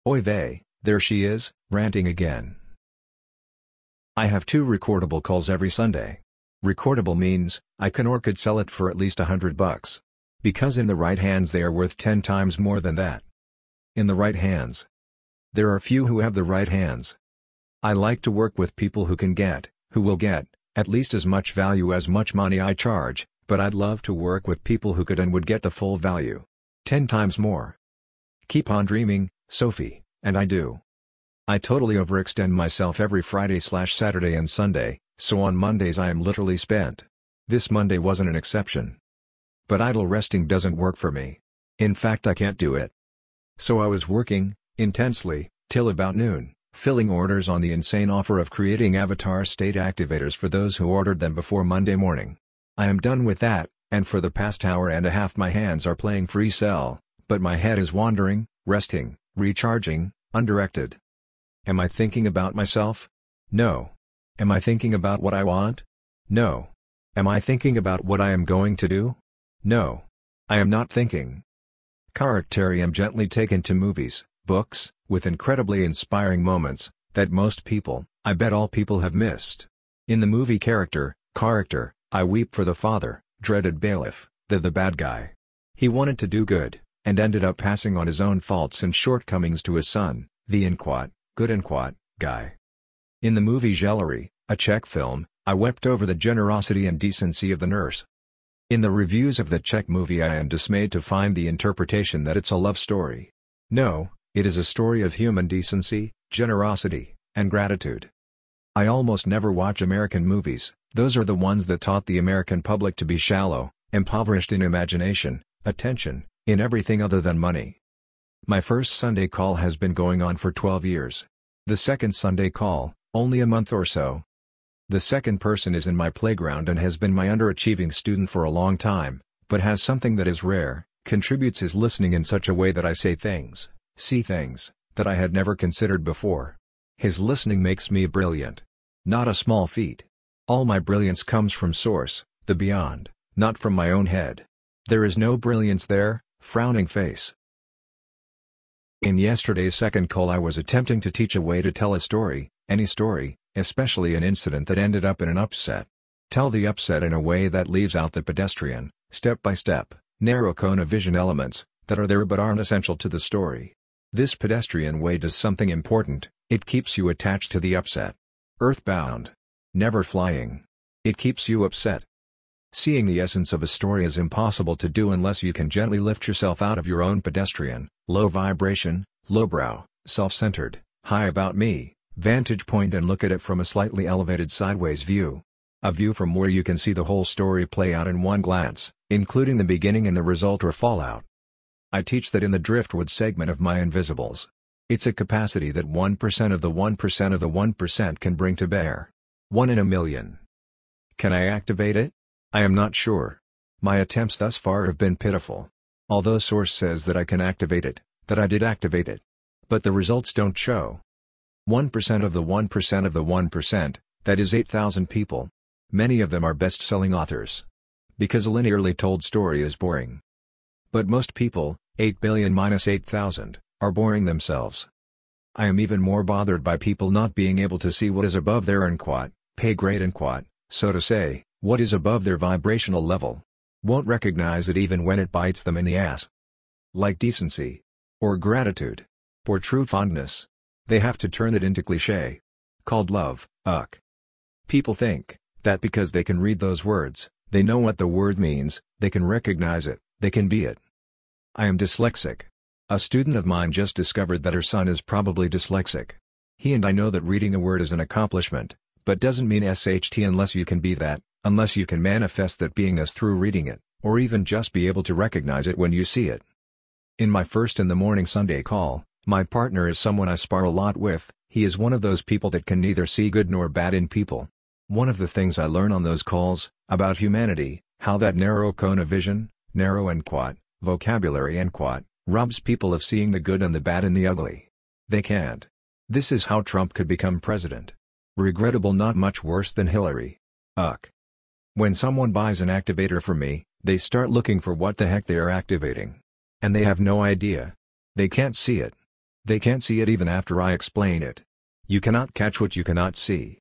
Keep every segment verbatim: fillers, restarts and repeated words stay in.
Oy vey, there she is, ranting again. I have two recordable calls every Sunday. Recordable means, I can or could sell it for at least a hundred bucks. Because in the right hands they are worth ten times more than that. In the right hands. There are few who have the right hands. I like to work with people who can get, who will get, at least as much value as much money I charge, but I'd love to work with people who could and would get the full value. Ten times more. Keep on dreaming, Sophie, and I do. I totally overextend myself every Friday slash Saturday and Sunday, so on Mondays I am literally spent. This Monday wasn't an exception. But idle resting doesn't work for me. In fact, I can't do it. So I was working, intensely, till about noon, filling orders on the insane offer of creating avatar state activators for those who ordered them before Monday morning. I am done with that, and for the past hour and a half my hands are playing free cell, but my head is wandering, resting, recharging, undirected. Am I thinking about myself? No. Am I thinking about what I want? No. Am I thinking about what I am going to do? No. I am not thinking. Character am gently taken to movies, books, with incredibly inspiring moments, that most people, I bet all people have missed. In the movie Character, character, I weep for the father, dreaded bailiff, the the bad guy. He wanted to do good, and ended up passing on his own faults and shortcomings to his son, the inquat, good inquat, guy. In the movie Gellery, a Czech film, I wept over the generosity and decency of the nurse. In the reviews of the Czech movie I am dismayed to find the interpretation that it's a love story. No, it is a story of human decency, generosity, and gratitude. I almost never watch American movies, those are the ones that taught the American public to be shallow, impoverished in imagination, attention, in everything other than money. My first Sunday call has been going on for twelve years. The second Sunday call, only a month or so. The second person is in my playground and has been my underachieving student for a long time, but has something that is rare, contributes his listening in such a way that I say things, see things, that I had never considered before. His listening makes me brilliant. Not a small feat. All my brilliance comes from source, the beyond, not from my own head. There is no brilliance there, frowning face. In yesterday's second call I was attempting to teach a way to tell a story, any story, especially an incident that ended up in an upset. Tell the upset in a way that leaves out the pedestrian, step-by-step, narrow cone of vision elements, that are there but aren't essential to the story. This pedestrian way does something important, it keeps you attached to the upset. Earthbound. Never flying. It keeps you upset. Seeing the essence of a story is impossible to do unless you can gently lift yourself out of your own pedestrian, low vibration, lowbrow, self-centered, high about me vantage point and look at it from a slightly elevated sideways view. A view from where you can see the whole story play out in one glance, including the beginning and the result or fallout. I teach that in the driftwood segment of my invisibles. It's a capacity that one percent of the one percent of the one percent can bring to bear. One in a million. Can I activate it? I am not sure. My attempts thus far have been pitiful. Although source says that I can activate it, that I did activate it. But the results don't show. one percent of the one percent of the one percent, that is eight thousand people. Many of them are best-selling authors. Because a linearly told story is boring. But most people, eight billion minus eight thousand, are boring themselves. I am even more bothered by people not being able to see what is above their unquat, pay grade unquat, so to say, what is above their vibrational level. Won't recognize it even when it bites them in the ass. Like decency. Or gratitude. Or true fondness. They have to turn it into cliché. Called love, uck. People think that because they can read those words, they know what the word means, they can recognize it, they can be it. I am dyslexic. A student of mine just discovered that her son is probably dyslexic. He and I know that reading a word is an accomplishment, but doesn't mean S H T unless you can be that, unless you can manifest that beingness through reading it, or even just be able to recognize it when you see it. In my first in the morning Sunday call, my partner is someone I spar a lot with. He is one of those people that can neither see good nor bad in people. One of the things I learn on those calls, about humanity, how that narrow cone of vision, narrow and quat, vocabulary and quat, robs people of seeing the good and the bad and the ugly. They can't. This is how Trump could become president. Regrettable, not much worse than Hillary. Uck. When someone buys an activator from me, they start looking for what the heck they are activating. And they have no idea. They can't see it. They can't see it even after I explain it. You cannot catch what you cannot see.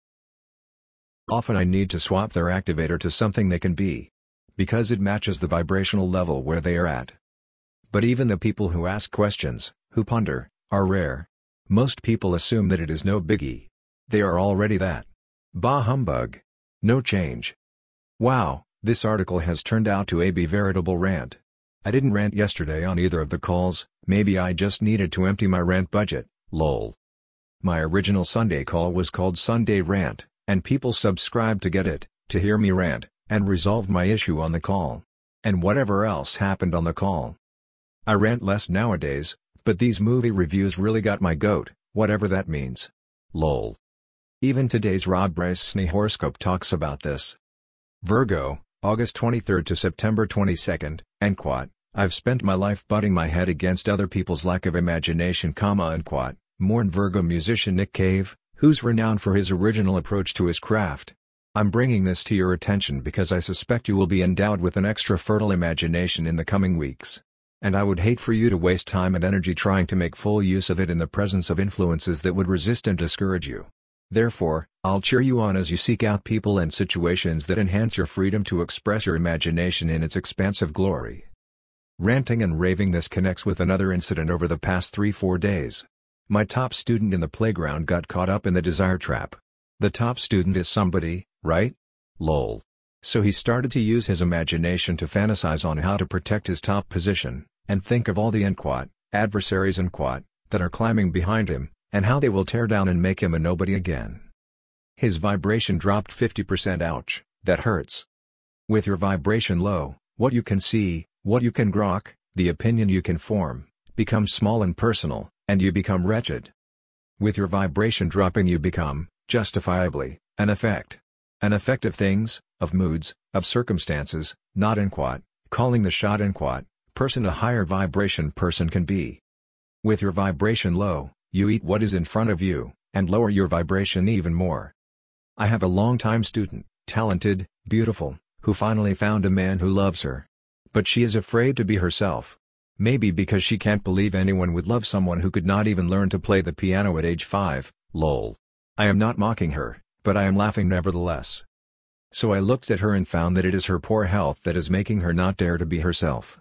Often I need to swap their activator to something they can be, because it matches the vibrational level where they are at. But even the people who ask questions, who ponder, are rare. Most people assume that it is no biggie. They are already that. Bah humbug. No change. Wow, this article has turned out to be a veritable rant. I didn't rant yesterday on either of the calls, maybe I just needed to empty my rant budget, lol. My original Sunday call was called Sunday Rant, and people subscribed to get it, to hear me rant, and resolve my issue on the call. And whatever else happened on the call. I rant less nowadays, but these movie reviews really got my goat, whatever that means. Lol. Even today's Rob Bracey horoscope talks about this. Virgo, August twenty-third to September twenty-second, and quote, I've spent my life butting my head against other people's lack of imagination, comma, and quote, mourned Virgo musician Nick Cave, who's renowned for his original approach to his craft. I'm bringing this to your attention because I suspect you will be endowed with an extra fertile imagination in the coming weeks. And I would hate for you to waste time and energy trying to make full use of it in the presence of influences that would resist and discourage you. Therefore, I'll cheer you on as you seek out people and situations that enhance your freedom to express your imagination in its expansive glory. Ranting and raving. This connects with another incident over the past three four days. My top student in the playground got caught up in the desire trap. The top student is somebody, right? Lol. So he started to use his imagination to fantasize on how to protect his top position, and think of all the unquote, adversaries unquote, that are climbing behind him, and how they will tear down and make him a nobody again. His vibration dropped fifty percent. Ouch, that hurts. With your vibration low, what you can see, what you can grok, the opinion you can form, becomes small and personal, and you become wretched. With your vibration dropping you become, justifiably, an effect. An effect of things, of moods, of circumstances, not in quote, calling the shot in quote, person a higher vibration person can be. With your vibration low, you eat what is in front of you, and lower your vibration even more. I have a long-time student, talented, beautiful, who finally found a man who loves her. But she is afraid to be herself. Maybe because she can't believe anyone would love someone who could not even learn to play the piano at age five, lol. I am not mocking her, but I am laughing nevertheless. So I looked at her and found that it is her poor health that is making her not dare to be herself.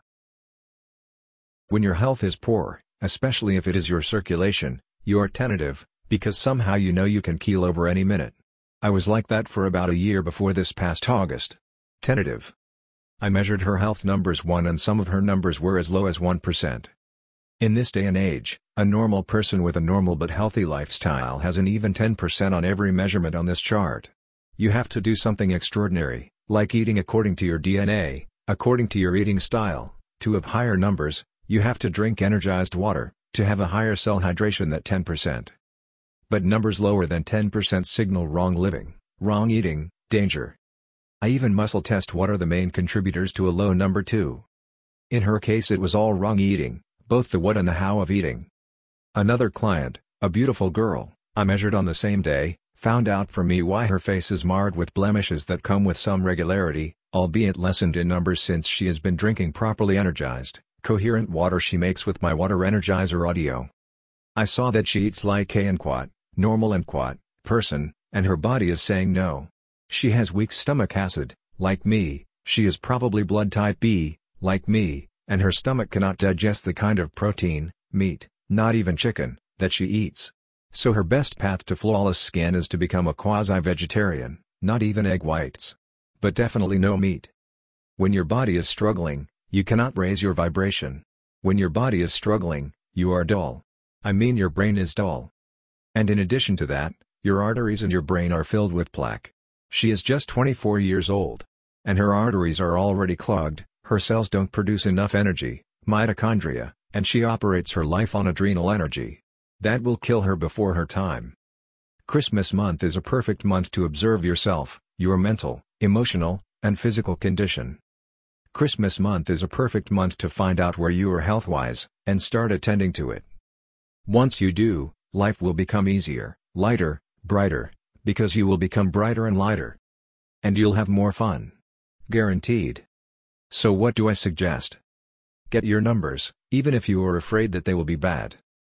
When your health is poor, especially if it is your circulation, you are tentative, because somehow you know you can keel over any minute. I was like that for about a year before this past August. Tentative. I measured her health numbers one and some of her numbers were as low as one percent. In this day and age, a normal person with a normal but healthy lifestyle has an even ten percent on every measurement on this chart. You have to do something extraordinary, like eating according to your D N A, according to your eating style, to have higher numbers. You have to drink energized water, to have a higher cell hydration than ten percent. But numbers lower than ten percent signal wrong living, wrong eating, danger. I even muscle test what are the main contributors to a low number too. In her case it was all wrong eating, both the what and the how of eating. Another client, a beautiful girl, I measured on the same day, found out for me why her face is marred with blemishes that come with some regularity, albeit lessened in numbers since she has been drinking properly energized, coherent water she makes with my water energizer audio. I saw that she eats like a quad, normal and quad, person, and her body is saying no. She has weak stomach acid, like me, she is probably blood type B, like me, and her stomach cannot digest the kind of protein, meat, not even chicken, that she eats. So her best path to flawless skin is to become a quasi-vegetarian, not even egg whites. But definitely no meat. When your body is struggling, you cannot raise your vibration. When your body is struggling, you are dull. I mean your brain is dull. And in addition to that, your arteries and your brain are filled with plaque. She is just twenty-four years old. And her arteries are already clogged, her cells don't produce enough energy, mitochondria, and she operates her life on adrenal energy. That will kill her before her time. Christmas month is a perfect month to observe yourself, your mental, emotional, and physical condition. Christmas month is a perfect month to find out where you are health-wise, and start attending to it. Once you do, life will become easier, lighter, brighter, because you will become brighter and lighter. And you'll have more fun. Guaranteed. So what do I suggest? Get your numbers, even if you are afraid that they will be bad.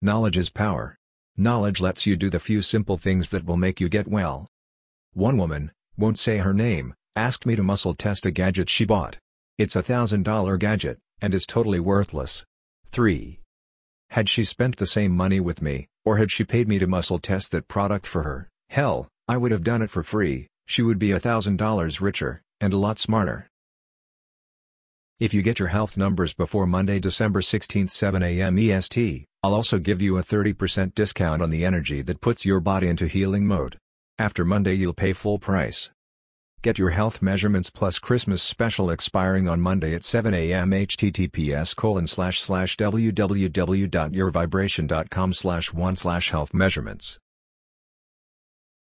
Knowledge is power. Knowledge lets you do the few simple things that will make you get well. One woman, won't say her name, asked me to muscle test a gadget she bought. It's a one thousand dollar gadget, and is totally worthless. three. Had she spent the same money with me, or had she paid me to muscle test that product for her? Hell, I would have done it for free. She would be a thousand dollars richer, and a lot smarter. If you get your health numbers before Monday, December sixteenth, seven A M E S T, I'll also give you a thirty percent discount on the energy that puts your body into healing mode. After Monday you'll pay full price. Get your health measurements plus Christmas special expiring on Monday at seven A M https colon slash slash www dot your vibration dot com slash one slash health measurements.